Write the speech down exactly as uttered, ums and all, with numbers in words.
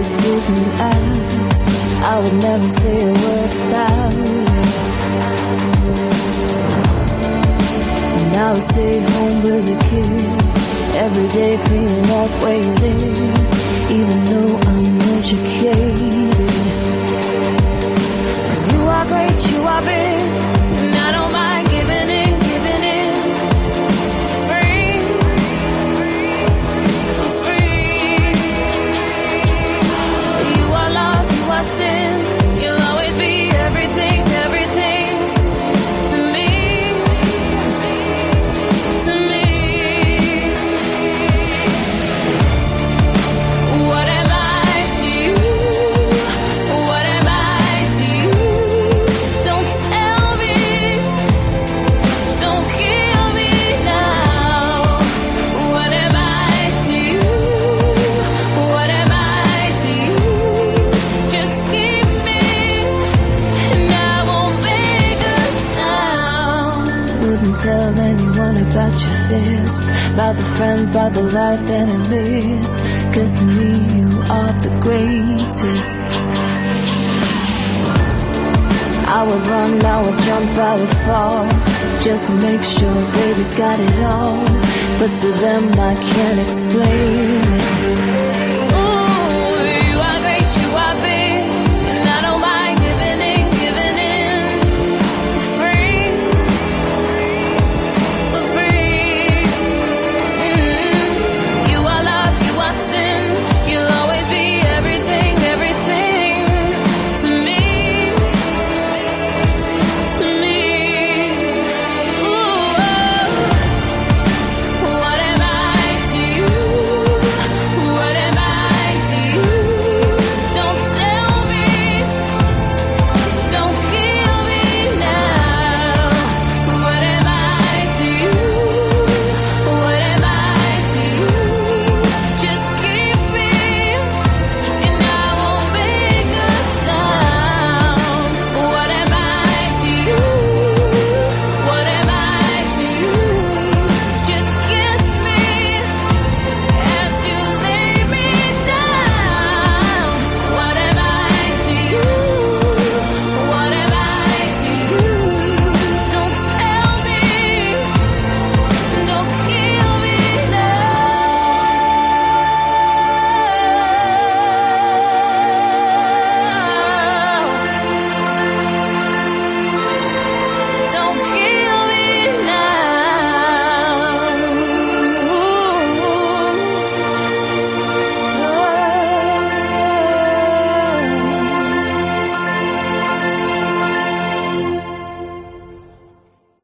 didn't ask, I would never say a word about it. And I would stay home with the kids, every day cleaning up where you live, even though I'm educated. Cause you are great, you are big, and I don't mind giving in, giving in. Free, free. You are love, you are sin, you'll always be everything, everything to me, to me. What am I to you? What am I to you? Don't tell me, don't kill me now. What am I to you? What am I to you? Just keep me, and I won't make a sound. Wouldn't tell anyone about your fears, about the friends, about the life that I miss. Cause to me you are the greatest. I would run, I would jump, I would fall, just to make sure baby's got it all. But to them I can't explain it.